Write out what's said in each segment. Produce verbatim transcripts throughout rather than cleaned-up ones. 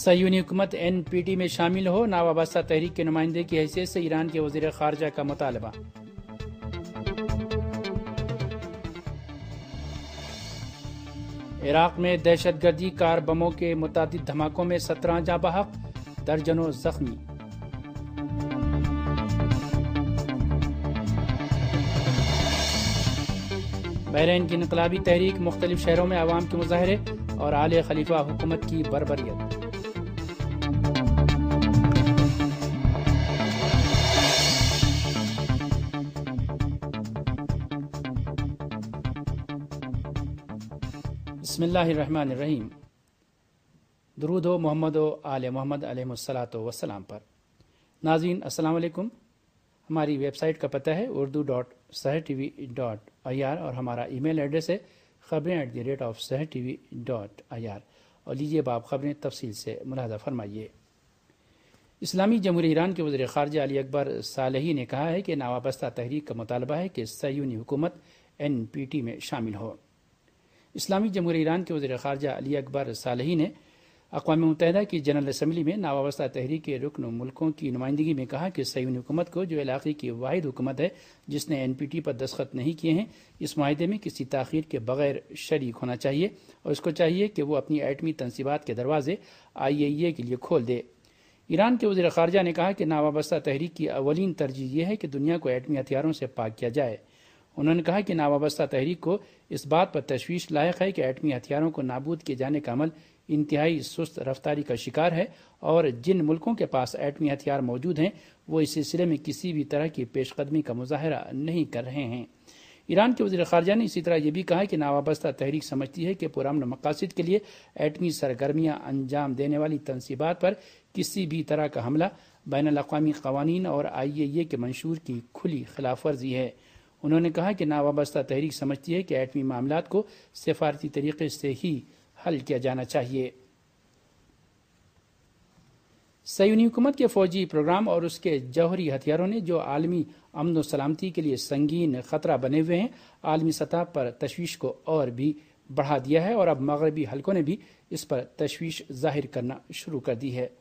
صہیونی حکومت N P T میں شامل ہو، ناوابستہ تحریک کے نمائندے کی حیثیت سے ایران کے وزیر خارجہ کا مطالبہ۔ عراق میں دہشت گردی کار بموں کے متعدد دھماکوں میں سترہ جاں بحق، درجنوں زخمی۔ بحرین کی انقلابی تحریک، مختلف شہروں میں عوام کے مظاہرے اور آل خلیفہ حکومت کی بربریت۔ بسم اللہ الرحمن الرحیم۔ درود ہو محمد و آل محمد علیہ الصلاۃ والسلام پر۔ ناظرین السلام علیکم۔ ہماری ویب سائٹ کا پتہ ہے Urdu dot Sahar T V dot I R اور ہمارا ای میل ایڈریس ہے خبریں at the rate of Sahar T V dot I R. اور لیجیے باب خبریں تفصیل سے ملاحظہ فرمائیے۔ اسلامی جمہوریہ ایران کے وزیر خارجہ علی اکبر صالحی نے کہا ہے کہ ناوابستہ تحریک کا مطالبہ ہے کہ صہیونی حکومت این پی ٹی میں شامل ہو۔ اسلامی جمہوریہ ایران کے وزیر خارجہ علی اکبر صالحی نے اقوام متحدہ کی جنرل اسمبلی میں ناوابستہ تحریک کے رکن ملکوں کی نمائندگی میں کہا کہ صہیونی حکومت کو، جو علاقے کی واحد حکومت ہے جس نے این پی ٹی پر دستخط نہیں کیے ہیں، اس معاہدے میں کسی تاخیر کے بغیر شریک ہونا چاہیے اور اس کو چاہیے کہ وہ اپنی ایٹمی تنصیبات کے دروازے آئی اے ای اے کے لیے کھول دے۔ ایران کے وزیر خارجہ نے کہا کہ ناوابستہ تحریک کی اولین ترجیح یہ ہے کہ دنیا کو ایٹمی ہتھیاروں سے پاک کیا جائے۔ انہوں نے کہا کہ ناوابستہ تحریک کو اس بات پر تشویش لاحق ہے کہ ایٹمی ہتھیاروں کو نابود کیے جانے کا عمل انتہائی سست رفتاری کا شکار ہے اور جن ملکوں کے پاس ایٹمی ہتھیار موجود ہیں وہ اس سلسلے میں کسی بھی طرح کی پیش قدمی کا مظاہرہ نہیں کر رہے ہیں۔ ایران کے وزیر خارجہ نے اسی طرح یہ بھی کہا کہ ناوابستہ تحریک سمجھتی ہے کہ پرامن مقاصد کے لیے ایٹمی سرگرمیاں انجام دینے والی تنصیبات پر کسی بھی طرح کا حملہ بین الاقوامی قوانین اور آئی اے ای اے کے منشور کی کھلی خلاف ورزی ہے۔ انہوں نے کہا کہ ناوابستہ تحریک سمجھتی ہے کہ ایٹمی معاملات کو سفارتی طریقے سے ہی حل کیا جانا چاہیے۔ صہیونی حکومت کے فوجی پروگرام اور اس کے جوہری ہتھیاروں نے جو عالمی امن و سلامتی کے لیے سنگین خطرہ بنے ہوئے ہیں، عالمی سطح پر تشویش کو اور بھی بڑھا دیا ہے اور اب مغربی حلقوں نے بھی اس پر تشویش ظاہر کرنا شروع کر دی ہے۔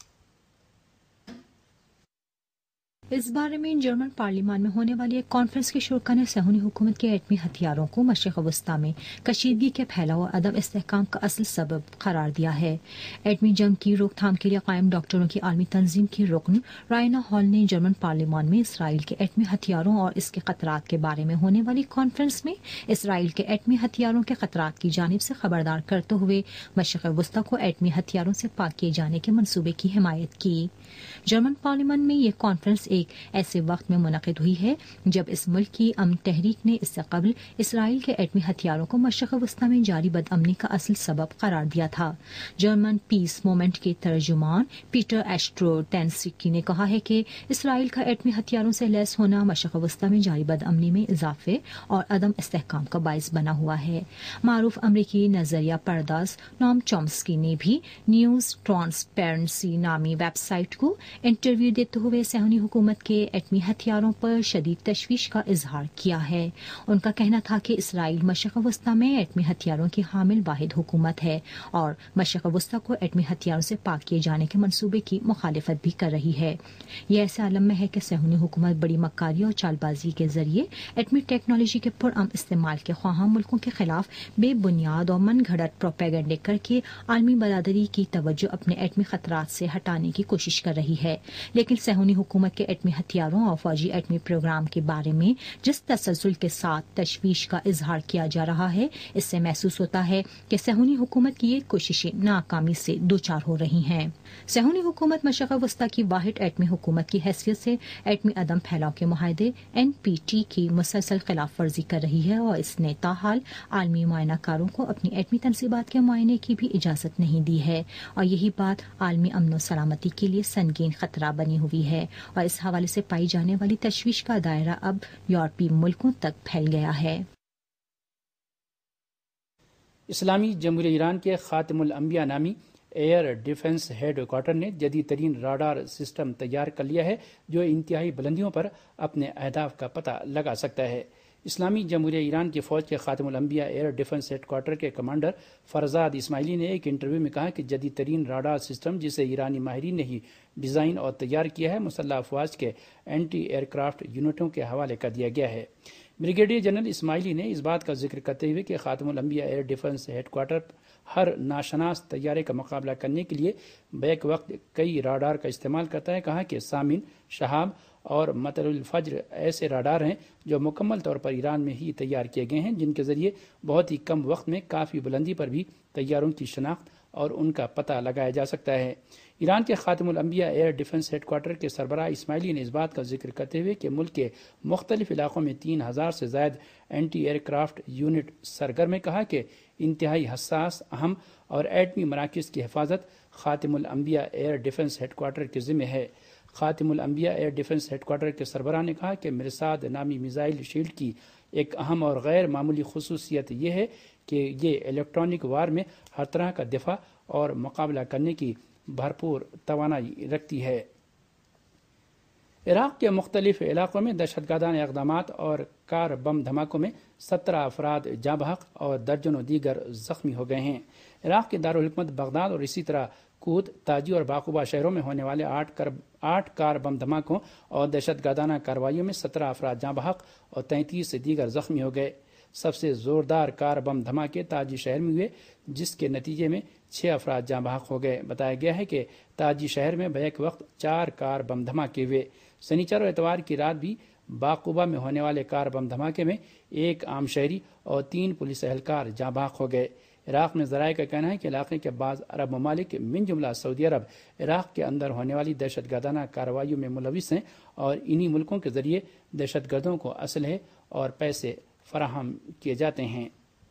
اس بارے میں جرمن پارلیمان میں ہونے والی ایک کانفرنس کے شرکا نے صہیونی حکومت کے ایٹمی ہتھیاروں کو مشرق وسطیٰ میں کشیدگی کے پھیلاؤ اور عدم استحکام کا اصل سبب قرار دیا ہے۔ ایٹمی جنگ کی روک تھام کے لیے قائم ڈاکٹروں کی عالمی تنظیم کی رکن رائنا ہال نے جرمن پارلیمان میں اسرائیل کے ایٹمی ہتھیاروں اور اس کے خطرات کے بارے میں ہونے والی کانفرنس میں اسرائیل کے ایٹمی ہتھیاروں کے خطرات کی جانب سے خبردار کرتے ہوئے مشرق وسطیٰ کو ایٹمی ہتھیاروں سے پاک کیے جانے کے منصوبے کی حمایت کی۔ جرمن پارلیمان میں یہ کانفرنس ایک ایسے وقت میں منعقد ہوئی ہے جب اس ملک کی امن تحریک نے اس سے قبل اسرائیل کے ایٹمی ہتھیاروں کو مشرق وسطیٰ میں جاری بدامنی کا اصل سبب قرار دیا تھا۔ جرمن پیس موومنٹ کے ترجمان پیٹر ایسٹرو ٹینسکی نے کہا ہے کہ اسرائیل کا ایٹمی ہتھیاروں سے لیس ہونا مشرق وسطیٰ میں جاری بدامنی میں اضافے اور عدم استحکام کا باعث بنا ہوا ہے۔ معروف امریکی نظریہ پرداز نام چومسکی نے بھی نیوز ٹرانسپیرنسی نامی ویب سائٹ کو انٹرویو دیتے ہوئے صہیونی حکومت کے ایٹمی ہتھیاروں پر شدید تشویش کا اظہار کیا ہے۔ ان کا کہنا تھا کہ اسرائیل مشرق وسطیٰ میں ایٹمی ہتھیاروں کی حامل واحد حکومت ہے اور مشرق وسطیٰ کو ایٹمی ہتھیاروں سے پاک کیے جانے کے منصوبے کی مخالفت بھی کر رہی ہے۔ یہ ایسے عالم میں ہے کہ صہیونی حکومت بڑی مکاری اور چال بازی کے ذریعے ایٹمی ٹیکنالوجی کے پرامن استعمال کے خواہاں ملکوں کے خلاف بے بنیاد اور من گھڑت پروپیگنڈے کر کے عالمی برادری کی توجہ اپنے ایٹمی خطرات سے ہٹانے کی کوشش کر رہی ہے۔ لیکن صہیونی حکومت کے ایٹمی ہتھیاروں اور فوجی ایٹمی پروگرام کے بارے میں جس تسلسل کے ساتھ تشویش کا اظہار کیا جا رہا ہے، اس سے محسوس ہوتا ہے کہ صہیونی حکومت کی یہ کوششیں ناکامی سے دوچار ہو رہی ہیں۔ صہیونی حکومت مشرق وسطیٰ کی واحد ایٹمی حکومت کی حیثیت سے ایٹمی عدم پھیلاؤ کے معاہدے این پی ٹی کی مسلسل خلاف ورزی کر رہی ہے اور اس نے تاحال عالمی معائنہ کاروں کو اپنی ایٹمی تنصیبات کے معائنے کی بھی اجازت نہیں دی ہے اور یہی بات عالمی امن و سلامتی کے لیے سنگین خطرہ بنی ہوئی ہے اور اس حوالے سے پائی جانے والی تشویش کا دائرہ اب یورپی ملکوں تک پھیل گیا ہے۔ اسلامی جمہوریہ ایران کے خاتم الانبیاء نامی ایئر ڈیفنس ہیڈ کوارٹر نے جدید ترین راڈار سسٹم تیار کر لیا ہے جو انتہائی بلندیوں پر اپنے اہداف کا پتہ لگا سکتا ہے۔ اسلامی جمہوریہ ایران کی فوج کے خاتم الانبیاء ایئر ڈیفنس ہیڈ کوارٹر کے کمانڈر فرزاد اسماعیلی نے ایک انٹرویو میں کہا کہ جدید ترین راڈار سسٹم جسے ایرانی ماہرین نے ہی ڈیزائن اور تیار کیا ہے مسلح افواج کے اینٹی ایئر کرافٹ یونٹوں کے حوالے کر دیا گیا ہے۔ بریگیڈیئر جنرل اسماعیلی نے اس بات کا ذکر کرتے ہوئے کہ خاتم الانبیاء ایئر ڈیفنس ہیڈ کوارٹر ہر ناشناس طیارے کا مقابلہ کرنے کے لیے بیک وقت کئی راڈار کا استعمال کرتا ہے، کہا کہ سامن، شہاب اور مطلع الفجر ایسے راڈار ہیں جو مکمل طور پر ایران میں ہی تیار کیے گئے ہیں، جن کے ذریعے بہت ہی کم وقت میں کافی بلندی پر بھی طیاروں کی شناخت اور ان کا پتہ لگایا جا سکتا ہے۔ ایران کے خاتم الانبیاء ایئر ڈیفنس ہیڈ کوارٹر کے سربراہ اسماعیلی نے اس بات کا ذکر کرتے ہوئے کہ ملک کے مختلف علاقوں میں تین ہزار سے زائد اینٹی ایئر کرافٹ یونٹ سرگرم ہے، کہا کہ انتہائی حساس، اہم اور ایٹمی مراکز کی حفاظت خاتم الانبیاء ایئر ڈیفنس ہیڈ کوارٹر کے ذمہ ہے۔ خاتم الانبیاء ایئر ڈیفنس ہیڈ کوارٹر کے سربراہ نے کہا کہ مرصاد نامی میزائل شیلڈ کی ایک اہم اور غیر معمولی خصوصیت یہ ہے کہ یہ الیکٹرانک وار میں ہر طرح کا دفاع اور مقابلہ کرنے کی بھرپور توانائی رکھتی ہے۔ عراق کے مختلف علاقوں میں دہشت گردانہ اقدامات اور کار بم دھماکوں میں سترہ افراد جاں بحق اور درجنوں دیگر زخمی ہو گئے ہیں۔ عراق کے دارالحکومت بغداد اور اسی طرح کوت، تاجی اور باقوبہ شہروں میں ہونے والے آٹھ کر آٹھ کار بم دھماکوں اور دہشت گردانہ کارروائیوں میں سترہ افراد جاں بحق اور تینتیس دیگر زخمی ہو گئے۔ سب سے زوردار کار بم دھماکے تاجی شہر میں ہوئے، جس کے نتیجے میں چھ افراد جاں بحق ہو گئے۔ بتایا گیا ہے کہ تاجی شہر میں بیک وقت چار کار بم دھماکے ہوئے۔ سنیچر اور اتوار کی رات بھی باقوبہ میں ہونے والے کار بم دھماکے میں ایک عام شہری اور تین پولیس اہلکار جاں بحق ہو گئے۔ عراق میں ذرائع کا کہنا ہے کہ علاقے کے بعض عرب ممالک من جملہ سعودی عرب عراق کے اندر ہونے والی دہشت گردانہ کارروائیوں میں ملوث ہیں اور انہی ملکوں کے ذریعے دہشت گردوں کو اسلحے اور پیسے فراہم کیے جاتے ہیں۔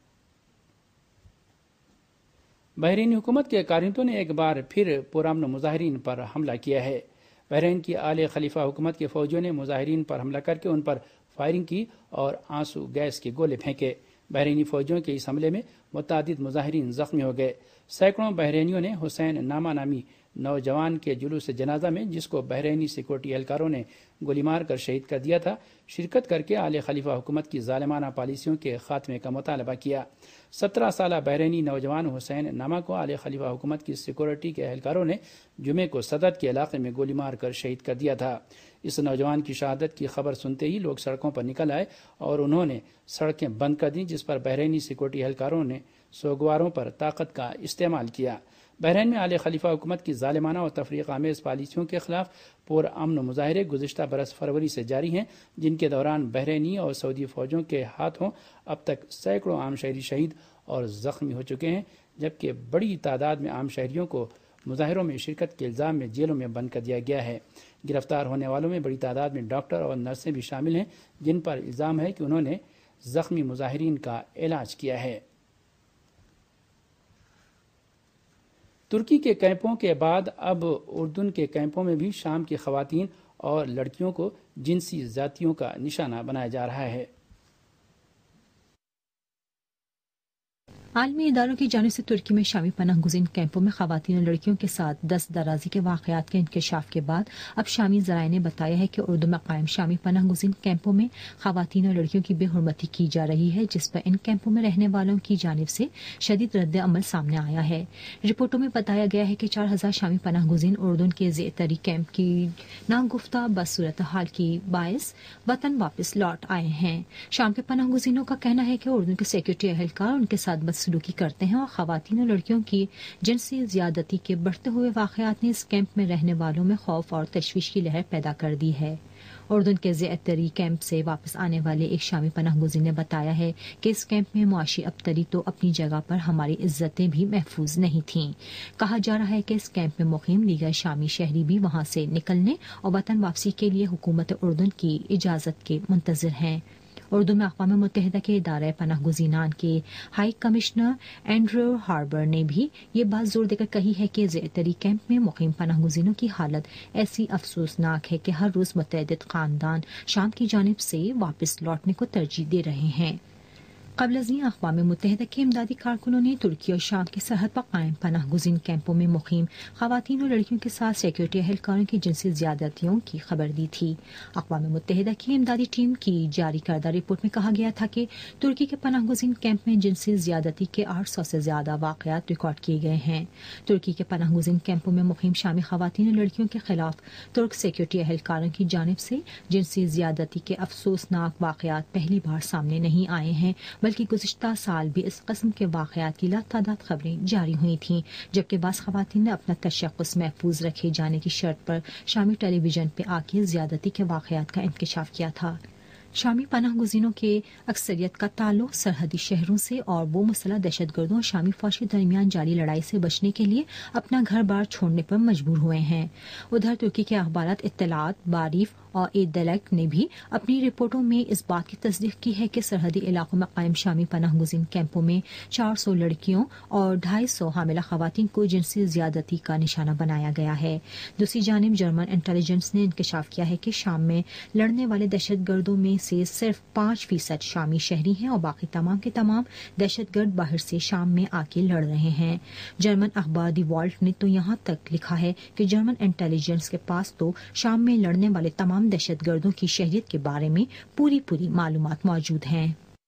بحرینی حکومت کے کارکنوں نے ایک بار پھر پرامن مظاہرین پر حملہ کیا ہے۔ بحرین کی آل خلیفہ حکومت کے فوجیوں نے مظاہرین پر حملہ کر کے ان پر فائرنگ کی اور آنسو گیس کے گولے پھینکے۔ بحرینی فوجیوں کے اس حملے میں متعدد مظاہرین زخمی ہو گئے۔ سینکڑوں بحرینیوں نے حسین نامہ نامی نوجوان کے جلوس جنازہ میں، جس کو بحرینی سیکورٹی اہلکاروں نے گولی مار کر شہید کر دیا تھا، شرکت کر کے آل خلیفہ حکومت کی ظالمانہ پالیسیوں کے خاتمے کا مطالبہ کیا۔ سترہ سالہ بحرینی نوجوان حسین نامہ کو آل خلیفہ حکومت کی سیکورٹی کے اہلکاروں نے جمعے کو صدد کے علاقے میں گولی مار کر شہید کر دیا تھا۔ اس نوجوان کی شہادت کی خبر سنتے ہی لوگ سڑکوں پر نکل آئے اور انہوں نے سڑکیں بند کر دیں، جس پر بحرینی سیکورٹی اہلکاروں نے سوگواروں پر طاقت کا استعمال کیا۔ بحرین میں آل خلیفہ حکومت کی ظالمانہ اور تفریق آمیز پالیسیوں کے خلاف پرامن مظاہرے گزشتہ برس فروری سے جاری ہیں، جن کے دوران بحرینی اور سعودی فوجوں کے ہاتھوں اب تک سینکڑوں عام شہری شہید اور زخمی ہو چکے ہیں، جبکہ بڑی تعداد میں عام شہریوں کو مظاہروں میں شرکت کے الزام میں جیلوں میں بند کر دیا گیا ہے۔ گرفتار ہونے والوں میں بڑی تعداد میں ڈاکٹر اور نرسیں بھی شامل ہیں، جن پر الزام ہے کہ انہوں نے زخمی مظاہرین کا علاج کیا ہے۔ ترکی کے کیمپوں کے بعد اب اردن کے کیمپوں میں بھی شام کی خواتین اور لڑکیوں کو جنسی زیادتیوں کا نشانہ بنایا جا رہا ہے۔ عالمی اداروں کی جانب سے ترکی میں شامی پناہ گزین کیمپوں میں خواتین اور لڑکیوں کے ساتھ دست درازی کے واقعات کے انکشاف کے بعد اب شامی ذرائع نے بتایا ہے کہ اردن میں قائم شامی پناہ گزین کیمپوں میں خواتین اور لڑکیوں کی بے حرمتی کی جا رہی ہے، جس پر ان کیمپوں میں رہنے والوں کی جانب سے شدید رد عمل سامنے آیا ہے۔ رپورٹوں میں بتایا گیا ہے کہ چار ہزار شامی پناہ گزین اردن کے زیتری کیمپ کی ناگفتہ بدصورتحال کی باعث وطن واپس لوٹ آئے ہیں۔ شام کے پناہ گزینوں کا کہنا ہے کہ اردن کے سیکورٹی اہلکار ان کے ساتھ سلوکی کرتے ہیں اور خواتین اور لڑکیوں کی جنسی زیادتی کے بڑھتے ہوئے واقعات نے اس کیمپ میں رہنے والوں میں خوف اور تشویش کی لہر پیدا کر دی ہے۔ اردن کے زیتری کیمپ سے واپس آنے والے ایک شامی پناہ گزین نے بتایا ہے کہ اس کیمپ میں معاشی ابتری تو اپنی جگہ پر ہماری عزتیں بھی محفوظ نہیں تھیں۔ کہا جا رہا ہے کہ اس کیمپ میں مقیم دیگر شامی شہری بھی وہاں سے نکلنے اور وطن واپسی کے لیے حکومت اردن کی اجازت کے منتظر ہیں۔ اردو میں اقوام متحدہ کے ادارہ پناہ گزینان کے ہائی کمشنر اینڈریو ہاربر نے بھی یہ بات زور دے کر کہی ہے کہ زیتری کیمپ میں مقیم پناہ گزینوں کی حالت ایسی افسوسناک ہے کہ ہر روز متعدد خاندان شام کی جانب سے واپس لوٹنے کو ترجیح دے رہے ہیں۔ قبل ازیں اقوام متحدہ کے امدادی کارکنوں نے ترکی اور شام کی سرحد پر قائم پناہ گزین کیمپوں میں مقیم خواتین اور لڑکیوں کے ساتھ سیکورٹی اہلکاروں کی جنسی زیادتیوں کی خبر دی تھی۔ اقوام متحدہ کی امدادی ٹیم کی جاری کردہ رپورٹ میں کہا گیا تھا کہ ترکی کے پناہ گزین کیمپ میں جنسی زیادتی کے آٹھ سو سے زیادہ واقعات ریکارڈ کیے گئے ہیں۔ ترکی کے پناہ گزین کیمپوں میں مقیم شامی خواتین اور لڑکیوں کے خلاف ترک سیکورٹی اہلکاروں کی جانب سے جنسی زیادتی کے افسوسناک واقعات پہلی بار سامنے نہیں آئے ہیں، بلکہ گزشتہ سال بھی اس قسم کے واقعات کی لاتعداد خبریں جاری ہوئی تھیں، جبکہ بعض خواتین نے اپنا تشخص محفوظ رکھے جانے کی شرط پر شامی ٹیلی ویژن پہ آ کے زیادتی کے واقعات کا انکشاف کیا تھا۔ شامی پناہ گزینوں کے اکثریت کا تعلق سرحدی شہروں سے اور وہ مسلح دہشت گردوں اور شامی فوج کے درمیان جاری لڑائی سے بچنے کے لیے اپنا گھر بار چھوڑنے پر مجبور ہوئے ہیں۔ ادھر ترکی کے اخبارات اطلاعات، معریف اور ایدلیک نے بھی اپنی رپورٹوں میں اس بات کی تصدیق کی ہے کہ سرحدی علاقوں میں قائم شامی پناہ گزین کیمپوں میں چار سو لڑکیوں اور ڈھائی سو حاملہ خواتین کو جنسی زیادتی کا نشانہ بنایا گیا ہے۔ دوسری جانب جرمن انٹیلیجنس نے انکشاف کیا ہے کہ شام میں لڑنے والے دہشت گردوں میں سے صرف پانچ فیصد شامی شہری ہیں اور باقی تمام کے تمام دہشت گرد باہر سے شام میں آ کے لڑ رہے ہیں۔ جرمن اخبار دی والٹ نے تو یہاں تک لکھا ہے کہ جرمن انٹیلیجنس کے پاس تو شام میں لڑنے والے تمام دہشت گردوں کی شہریت کے بارے میں پوری پوری معلومات موجود ہیں۔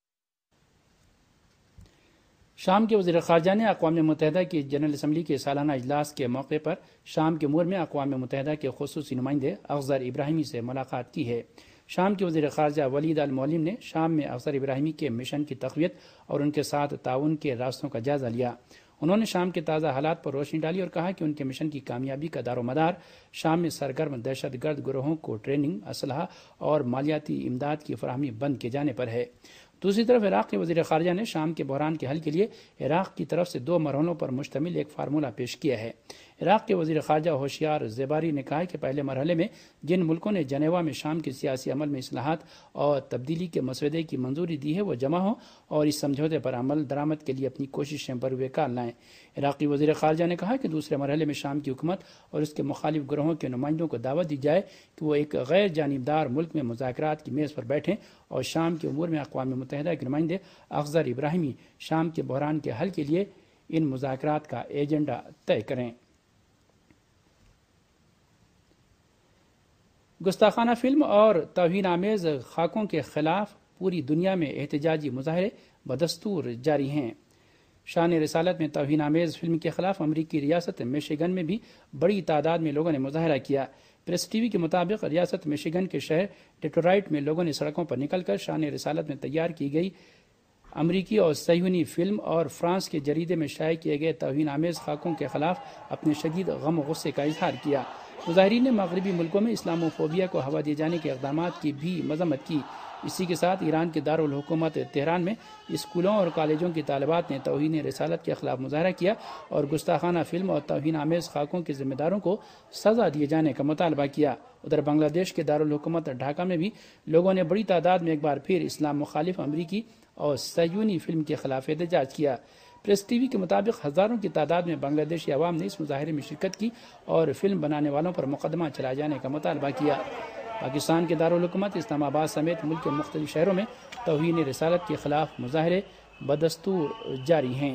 شام کے وزیر خارجہ نے اقوام متحدہ کی جنرل اسمبلی کے سالانہ اجلاس کے موقع پر شام کے مور میں اقوام متحدہ کے خصوصی نمائندے اخضر ابراہیمی سے ملاقات کی ہے۔ شام کے وزیر خارجہ ولید المعلم نے شام میں اخضر ابراہیمی کے مشن کی تقویت اور ان کے ساتھ تعاون کے راستوں کا جائزہ لیا۔ انہوں نے شام کے تازہ حالات پر روشنی ڈالی اور کہا کہ ان کے مشن کی کامیابی کا دار و مدار شام میں سرگرم دہشت گرد گروہوں کو ٹریننگ، اسلحہ اور مالیاتی امداد کی فراہمی بند کیے جانے پر ہے۔ دوسری طرف عراق کے وزیر خارجہ نے شام کے بحران کے حل کے لیے عراق کی طرف سے دو مرحلوں پر مشتمل ایک فارمولہ پیش کیا ہے۔ عراق کے وزیر خارجہ ہوشیار زیباری نے کہا کہ پہلے مرحلے میں جن ملکوں نے جنیوا میں شام کے سیاسی عمل میں اصلاحات اور تبدیلی کے مسودے کی منظوری دی ہے وہ جمع ہوں اور اس سمجھوتے پر عمل درآمد کے لیے اپنی کوششیں بروئے کار لائیں۔ عراقی وزیر خارجہ نے کہا کہ دوسرے مرحلے میں شام کی حکومت اور اس کے مخالف گروہوں کے نمائندوں کو دعوت دی جائے کہ وہ ایک غیر جانبدار ملک میں مذاکرات کی میز پر بیٹھیں اور شام کے امور میں اقوام متحدہ کے نمائندے اخضر ابراہیمی شام کے بحران کے حل کے لیے ان مذاکرات کا ایجنڈا طے کریں۔ گستاخانہ فلم اور توہین آمیز خاکوں کے خلاف پوری دنیا میں احتجاجی مظاہرے بدستور جاری ہیں۔ شان رسالت میں توہین آمیز فلم کے خلاف امریکی ریاست میشیگن میں بھی بڑی تعداد میں لوگوں نے مظاہرہ کیا۔ پریس ٹی وی کے مطابق ریاست میشیگن کے شہر ڈیٹرائٹ میں لوگوں نے سڑکوں پر نکل کر شان رسالت میں تیار کی گئی امریکی اور صہیونی فلم اور فرانس کے جریدے میں شائع کیے گئے توہین آمیز خاکوں کے خلاف اپنے شدید غم و غصے کا اظہار کیا۔ مظاہرین نے مغربی ملکوں میں اسلاموفوبیا کو ہوا دیے جانے کے اقدامات کی بھی مذمت کی۔ اسی کے ساتھ ایران کے دارالحکومت تہران میں اسکولوں اور کالجوں کی طالبات نے توہین رسالت کے خلاف مظاہرہ کیا اور گستاخانہ فلم اور توہین آمیز خاکوں کے ذمہ داروں کو سزا دیے جانے کا مطالبہ کیا۔ ادھر بنگلہ دیش کے دارالحکومت ڈھاکہ میں بھی لوگوں نے بڑی تعداد میں ایک بار پھر اسلام مخالف امریکی اور صہیونی فلم کے خلاف احتجاج کیا۔ پریس ٹی وی کے مطابق ہزاروں کی تعداد میں بنگلہ دیشی عوام نے اس مظاہرے میں شرکت کی اور فلم بنانے والوں پر مقدمہ چلائے جانے کا مطالبہ کیا۔ پاکستان کے دارالحکومت اسلام آباد سمیت ملک کے مختلف شہروں میں توہین رسالت کے خلاف مظاہرے بدستور جاری ہیں۔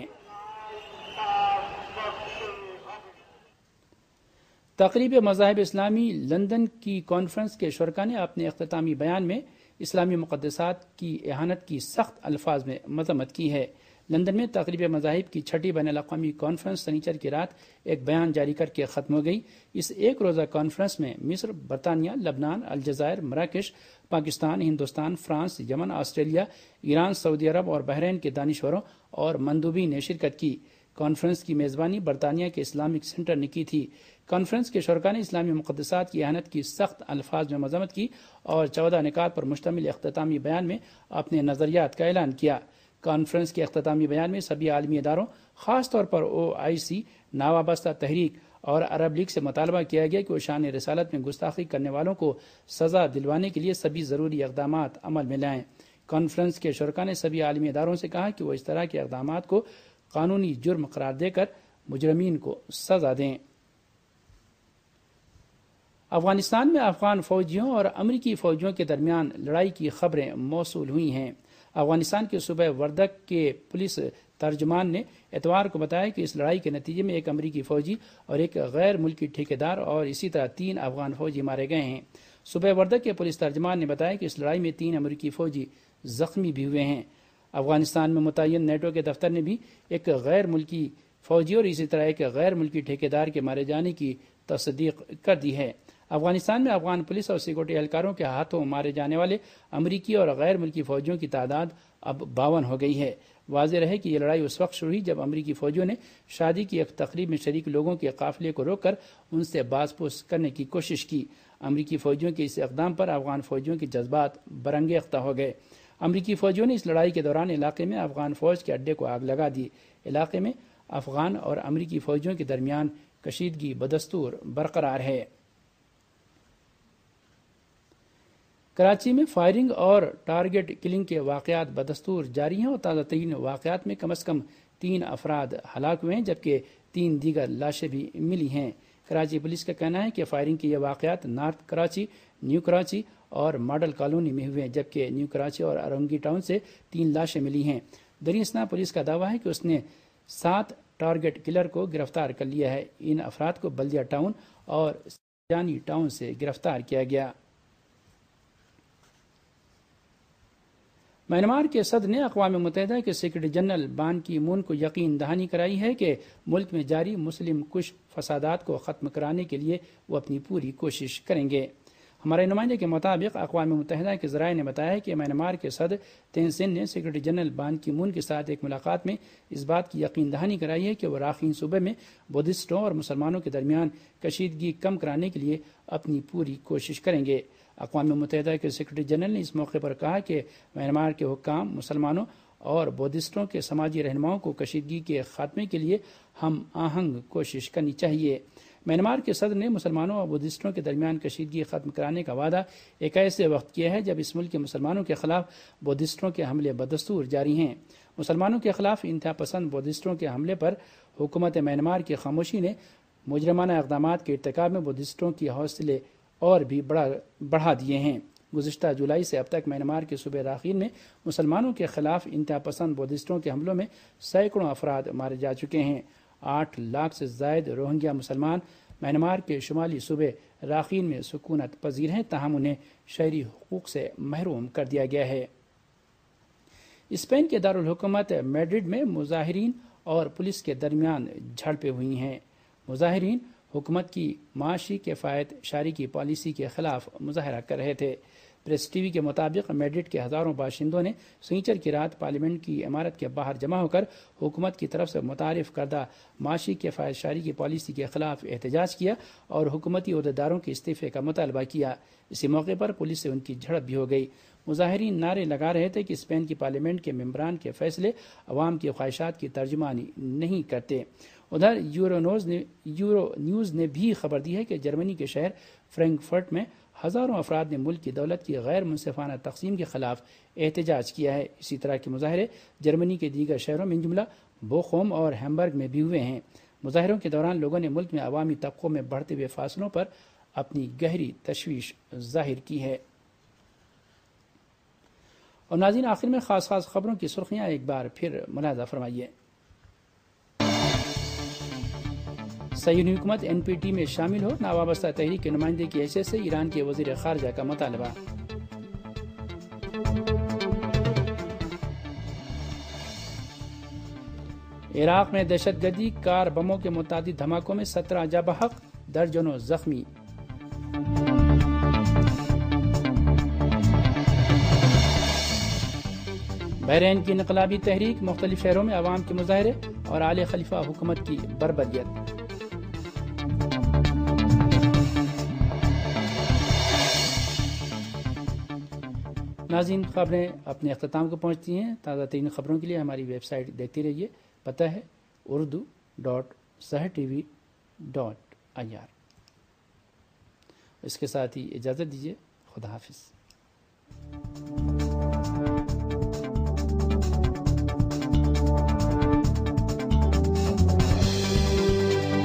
تقریب مذاہب اسلامی لندن کی کانفرنس کے شرکاء نے اپنے اختتامی بیان میں اسلامی مقدسات کی اہانت کی سخت الفاظ میں مذمت کی ہے۔ لندن میں تقریب مذاہب کی چھٹی بین الاقوامی کانفرنس سنیچر کی رات ایک بیان جاری کر کے ختم ہو گئی۔ اس ایک روزہ کانفرنس میں مصر، برطانیہ، لبنان، الجزائر، مراکش، پاکستان، ہندوستان، فرانس، یمن، آسٹریلیا، ایران، سعودی عرب اور بحرین کے دانشوروں اور مندوبین نے شرکت کی۔ کانفرنس کی میزبانی برطانیہ کے اسلامک سینٹر نے کی تھی۔ کانفرنس کے شرکاء نے اسلامی مقدسات کی اہانت کی سخت الفاظ میں مذمت کی اور چودہ نکات پر مشتمل اختتامی بیان میں اپنے نظریات کا اعلان کیا۔ کانفرنس کے اختتامی بیان میں سبھی عالمی اداروں، خاص طور پر او آئی سی، ناوابستہ تحریک اور عرب لیگ سے مطالبہ کیا گیا کہ وہ شان رسالت میں گستاخی کرنے والوں کو سزا دلوانے کے لیے سبھی ضروری اقدامات عمل میں لائیں۔ کانفرنس کے شرکاء نے سبھی عالمی اداروں سے کہا کہ وہ اس طرح کے اقدامات کو قانونی جرم قرار دے کر مجرمین کو سزا دیں۔ افغانستان میں افغان فوجیوں اور امریکی فوجیوں کے درمیان لڑائی کی خبریں موصول ہوئی ہیں۔ افغانستان کے صوبہ وردک کے پولیس ترجمان نے اتوار کو بتایا کہ اس لڑائی کے نتیجے میں ایک امریکی فوجی اور ایک غیر ملکی ٹھیکیدار اور اسی طرح تین افغان فوجی مارے گئے ہیں۔ صوبہ وردک کے پولیس ترجمان نے بتایا کہ اس لڑائی میں تین امریکی فوجی زخمی بھی ہوئے ہیں۔ افغانستان میں متعین نیٹو کے دفتر نے بھی ایک غیر ملکی فوجی اور اسی طرح ایک غیر ملکی ٹھیکیدار کے مارے جانے کی تصدیق کر دی ہے۔ افغانستان میں افغان پولیس اور سیکورٹی اہلکاروں کے ہاتھوں مارے جانے والے امریکی اور غیر ملکی فوجیوں کی تعداد اب باون ہو گئی ہے۔ واضح رہے کہ یہ لڑائی اس وقت شروع ہوئی جب امریکی فوجیوں نے شادی کی ایک تقریب میں شریک لوگوں کے قافلے کو روک کر ان سے باز پوش کرنے کی کوشش کی۔ امریکی فوجیوں کے اس اقدام پر افغان فوجیوں کے جذبات برانگیختہ ہو گئے۔ امریکی فوجیوں نے اس لڑائی کے دوران علاقے میں افغان فوج کے اڈے کو آگ لگا دی۔ علاقے میں افغان اور امریکی فوجیوں کے درمیان کشیدگی بدستور برقرار ہے۔ کراچی میں فائرنگ اور ٹارگٹ کلنگ کے واقعات بدستور جاری ہیں اور تازہ ترین واقعات میں کم از کم تین افراد ہلاک ہوئے ہیں جبکہ تین دیگر لاشیں بھی ملی ہیں۔ کراچی پولیس کا کہنا ہے کہ فائرنگ کے یہ واقعات نارتھ کراچی، نیو کراچی اور ماڈل کالونی میں ہوئے ہیں جبکہ نیو کراچی اور ارونگی ٹاؤن سے تین لاشیں ملی ہیں۔ دریں اثنا پولیس کا دعویٰ ہے کہ اس نے سات ٹارگٹ کلر کو گرفتار کر لیا ہے۔ ان افراد کو بلدیہ ٹاؤن اور جانی ٹاؤن سے گرفتار کیا گیا۔ میانمار کے صدر نے اقوام متحدہ کے سیکرٹری جنرل بان کی مون کو یقین دہانی کرائی ہے کہ ملک میں جاری مسلم کش فسادات کو ختم کرانے کے لیے وہ اپنی پوری کوشش کریں گے۔ ہمارے نمائندے کے مطابق اقوام متحدہ کے ذرائع نے بتایا کہ میانمار کے صدر تین سین نے سیکرٹری جنرل بان کی مون کے ساتھ ایک ملاقات میں اس بات کی یقین دہانی کرائی ہے کہ وہ راکھین صوبے میں بدھسٹوں اور مسلمانوں کے درمیان کشیدگی کم کرانے کے لیے اپنی پوری کوشش کریں گے۔ اقوام متحدہ کے سیکرٹری جنرل نے اس موقع پر کہا کہ میانمار کے حکام مسلمانوں اور بودھسٹوں کے سماجی رہنماؤں کو کشیدگی کے خاتمے کے لیے ہم آہنگ کوشش کرنی چاہیے۔ میانمار کے صدر نے مسلمانوں اور بودھسٹوں کے درمیان کشیدگی ختم کرانے کا وعدہ ایک ایسے وقت کیا ہے جب اس ملک کے مسلمانوں کے خلاف بودھسٹوں کے حملے بدستور جاری ہیں۔ مسلمانوں کے خلاف انتہا پسند بودھسٹوں کے حملے پر حکومت میانمار کی خاموشی نے مجرمانہ اقدامات کے ارتکاب میں بودھسٹوں کی حوصلے اور بھی بڑھا بڑھا دیے ہیں۔ گزشتہ جولائی سے اب تک میانمار کے صوبے راکھین میں مسلمانوں کے خلاف انتہا پسند بودھسٹوں کے حملوں میں سینکڑوں افراد مارے جا چکے ہیں۔ آٹھ لاکھ سے زائد روہنگیا مسلمان میانمار کے شمالی صوبے راکھین میں سکونت پذیر ہیں تاہم انہیں شہری حقوق سے محروم کر دیا گیا ہے۔ اسپین کے دارالحکومت میڈرڈ میں مظاہرین اور پولیس کے درمیان جھڑپیں ہوئی ہیں۔ مظاہرین حکومت کی معاشی کفایت شاری کی پالیسی کے خلاف مظاہرہ کر رہے تھے۔ پریس ٹی وی کے مطابق میڈرڈ کے ہزاروں باشندوں نے سنیچر کی رات پارلیمنٹ کی عمارت کے باہر جمع ہو کر حکومت کی طرف سے متعارف کردہ معاشی کفایت شاری کی پالیسی کے خلاف احتجاج کیا اور حکومتی عہدیداروں کے استعفے کا مطالبہ کیا۔ اسی موقع پر پولیس سے ان کی جھڑپ بھی ہو گئی۔ مظاہرین نعرے لگا رہے تھے کہ اسپین کی پارلیمنٹ کے ممبران کے فیصلے عوام کی خواہشات کی ترجمانی نہیں کرتے۔ ادھر یورو نیوز نے یورو نیوز نے بھی خبر دی ہے کہ جرمنی کے شہر فرینکفرٹ میں ہزاروں افراد نے ملک کی دولت کی غیر منصفانہ تقسیم کے خلاف احتجاج کیا ہے۔ اسی طرح کے مظاہرے جرمنی کے دیگر شہروں میں جملہ بوخوم اور ہیمبرگ میں بھی ہوئے ہیں۔ مظاہروں کے دوران لوگوں نے ملک میں عوامی طبقوں میں بڑھتے ہوئے فاصلوں پر اپنی گہری تشویش ظاہر کی ہے۔ اور ناظرین، آخر میں خاص خاص خبروں کی سرخیاں ایک بار پھر ملاحظہ فرمائیے۔ صہیونی حکومت این پی ٹی میں شامل ہو، ناوابستہ تحریک کے نمائندے کی حیثیت سے ایران کے وزیر خارجہ کا مطالبہ۔ عراق میں دہشت گردی کار بموں کے متعدد دھماکوں میں سترہ جاں بحق، درجنوں زخمی۔ بحرین کی انقلابی تحریک، مختلف شہروں میں عوام کے مظاہرے اور آل خلیفہ حکومت کی بربریت۔ ناظرین، خبریں اپنے اختتام کو پہنچتی ہیں۔ تازہ ترین خبروں کے لیے ہماری ویب سائٹ دیکھتے رہیے۔ پتہ ہے Urdu dot Sahar T V dot I R. اس کے ساتھ ہی اجازت دیجیے۔ خدا حافظ۔